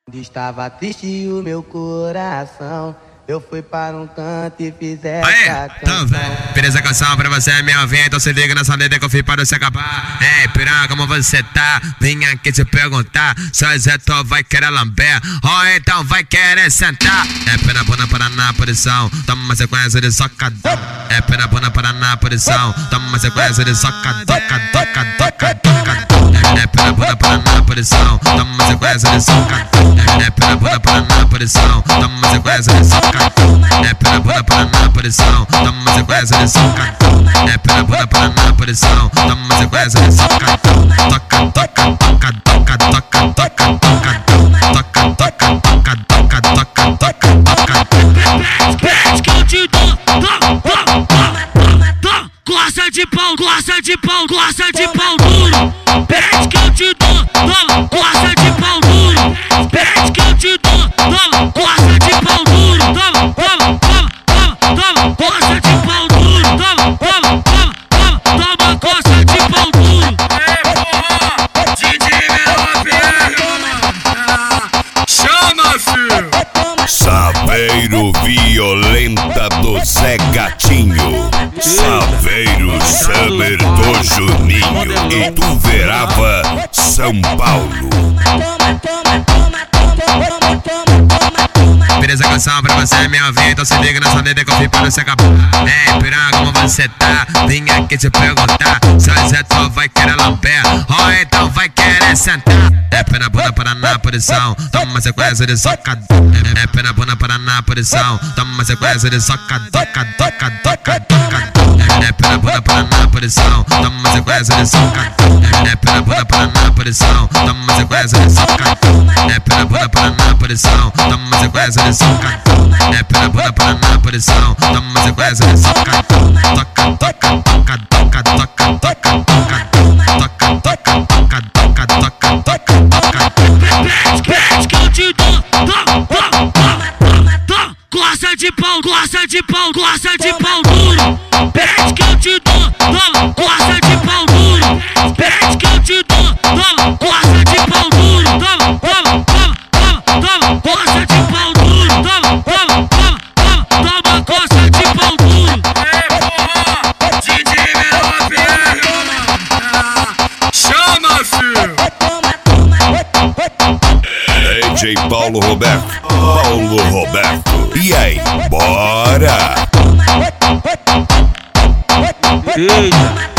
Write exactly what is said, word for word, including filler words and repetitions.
Estava triste o meu coração, eu fui para um canto e fiz essa Aê, canção. Fiz essa canção pra você, minha ouvinte, então se liga nessa letra que eu fiz para você acabar. Ei, piranha, como você tá? Vim aqui te perguntar, se o Zé tu vai querer lamber, ou então vai querer sentar. É pena bunda para na posição, toma uma sequência de socadão. É pena bunda para na posição, toma uma sequência de socadão, toca, toca, toca, toca. É pena bunda para na posição, toma uma sequência de socadão. É pena bunda para na posição, toma uma sequência de socadão. É pena bunda para na posição, toma uma sequência de socadão. É pena bunda para na posição, toma uma sequência de socadão. Toca, toca, toca, toca, toca, toca, toca, toca, toca, toca, toca, toca, toca, toca. Pede que eu te dou, toma, toma, toma, toma. Gosta de pau, gosta de pau, gosta de pau duro. Pede que eu te dou, toma, gosta de pau duro. Pede que eu te dou, toma, gosta de pau duro. Toma, toma, toma, toma, toma, gosta de pau duro. Toma, toma, toma, toma, toma, gosta de pau duro. Ei, porra, Didi Menor P R, chama, filho. Saveiro Violenta do Zé Gatinho, Saveiro Summer do Juninho, Ituverava, São Paulo. Fiz essa canção pra você, minha ouvinte, então se liga nessa letra que eu fiz para você acabar. Ei, piranha, como você tá? Vim aqui te perguntar, se o Zé tu vai querer lamber, ou então vai querer sentar. É pena bunda para na posição, toma uma sequência de socadão. É pena bunda para na posição, toma uma sequência de socadão. Toca, toca, toca, toca. É pena bunda para na posição, toma uma sequência de socadão. É pena bunda para na posição, toma uma sequência de socadão. É pena bunda para na posição, toma uma sequência de socadão. É pena bunda para na posição, toma uma sequência de socadão. Toca, toca, toca, toca, toca, toca, toca. Toca, toca, toca, toca, toca, toca, toca. Pede, pede que eu te dou, toma, toma, toma, toma. Gosta de pau, gosta de pau, gosta de pau duro. Pede que eu te dou, toma, gosta de pau duro. Pede que eu te dou, toma, gosta de pau duro. Toma, toma, toma, toma, toma, gosta de pau duro. Toma, toma, toma, toma, toma, gosta de pau duro. Ei, porra, Didi Menor P R, chama, filho. D J Paulo Roberto, Paulo Roberto. E aí, bora? Eita.